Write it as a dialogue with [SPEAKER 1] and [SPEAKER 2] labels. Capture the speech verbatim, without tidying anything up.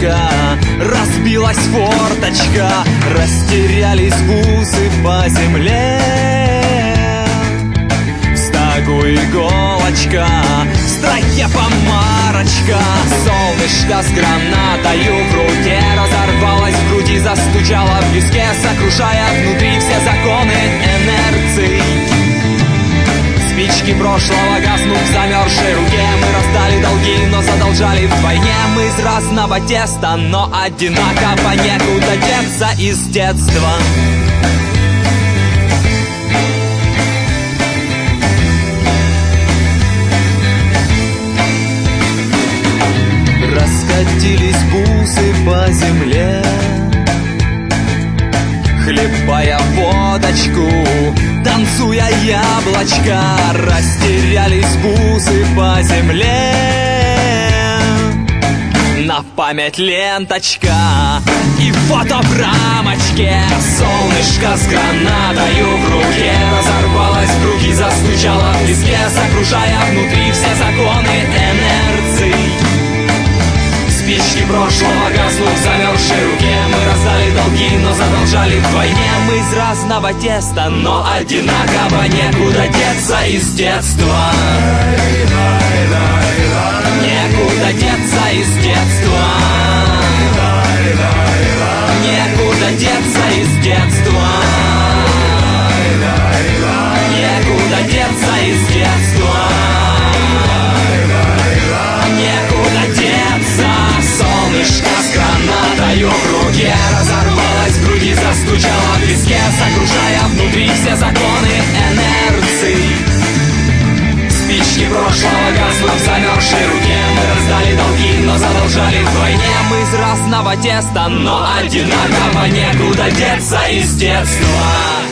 [SPEAKER 1] лодочка, разбилась форточка, растерялись бусы по земле. В стогу иголочка, в строке помарочка, солнышко с гранатою в руке разорвалось в груди, застучало в виске, сокрушая внутри все законы инерции. Спички прошлого гаснут в замерзшей руке. Мы раздали долги, но задолжали вдвойне. Мы из разного теста, но одинаково, некуда деться из детства. Раскатились бусы по земле, хлебая водочку, танцуя яблочко, растерялись бусы по земле. На память ленточка и фото в рамочке, солнышко с гранатою в руке разорвалось в руки, застучало в виске, сокрушая внутри все законы инерции. Спички прошлого гаснут в замерзшей руке. Мы раздали долги, но задолжали вдвойне. Мы из разного теста, но одинаково, некуда деться из детства. Некуда деться из детства. Некуда деться из детства. Некуда деться из детства. Некуда деться. Солнышко с гранатою в руке разорвалось в груди, застучало в виске, сокрушая внутри все законы инерции. Спички прошлого гаснут в замерзшей руке. Мы раздали долги, но задолжали вдвойне. Мы из разного теста, но одинаково, некуда деться из детства.